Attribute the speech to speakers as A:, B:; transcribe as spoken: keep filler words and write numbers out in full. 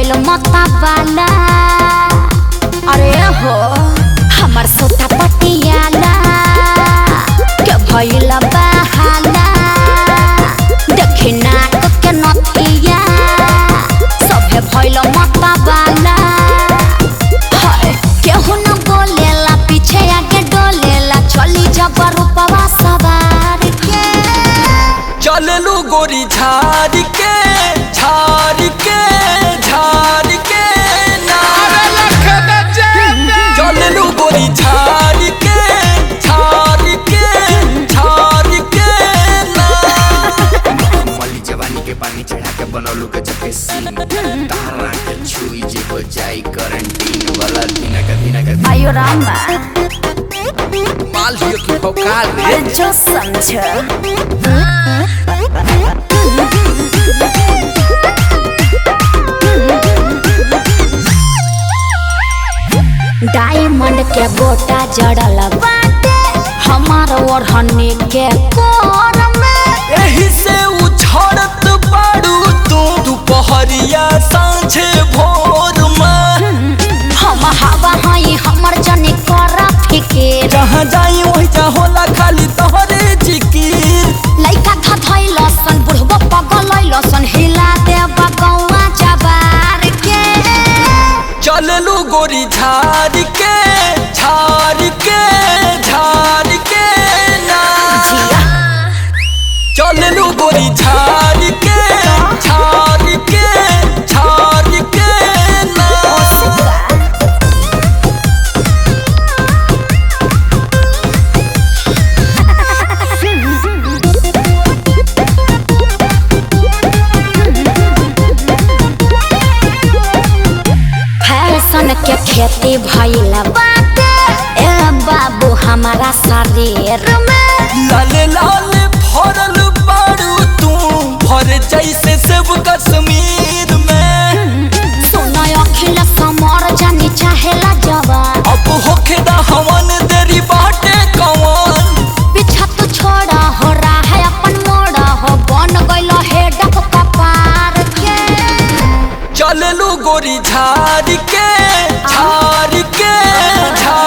A: भइल मता वाला। अरे हो हमर सोता पटियाला के भइल बहाला। देखी नाक के नथिया सभे भइल मता वाला। हाय केहू न बोलेला पीछे आगे डोलेला। चली जब रूपवा सवार के
B: चललू गोरी झाड़ के झाड़ के झाड़ के ना। चललू गोरी झाड़ के झाड़ के झाड़ के ना।
C: मली जवानी के पानी चढ़ा के बनौलू के जके सीन तारा के छुई जे हो जाई करंटीन वाला दिन का दिन का।
A: आयो रामा
B: माल हियो की भौकाल रे
A: जो समझ। डायमंड के गोटा जड़ल बाटे हमार ओढ़नी के कोर में।
B: एही से उछड़त बाड़ू तू दोपहरिया सांझे भोर में।
A: हम हवा हई हमर जनी कर फिकिर।
B: जहाँ जाई वही जा होला खाली तोहरे जिकिर।
A: लइका धधइल सन बुढ़बो पगलइल सन हिला देब गौआ जबार के।
B: चललू गोरी झाड़ के झाड़ के झाड़ के ना। चललू गोरी झाड़ के झाड़ के झाड़ के ना।
A: फैशन के खेती भइल बाटे ए बाबू हमारा शरीर में।
B: लाल लाल भरल बाड़ू तू भर जैसे सेब कश्मीर में।
A: सुनो अखिल समर जानी चाहेला जवान।
B: अब होखे दा हवन देरी बाटे कवन।
A: पीछा तू छोड़ा हो रहा है अपन मोड़ा हो बन गइल हेडक कपार के।
B: चललू गोरी झाड़ के झाड़ के झाड़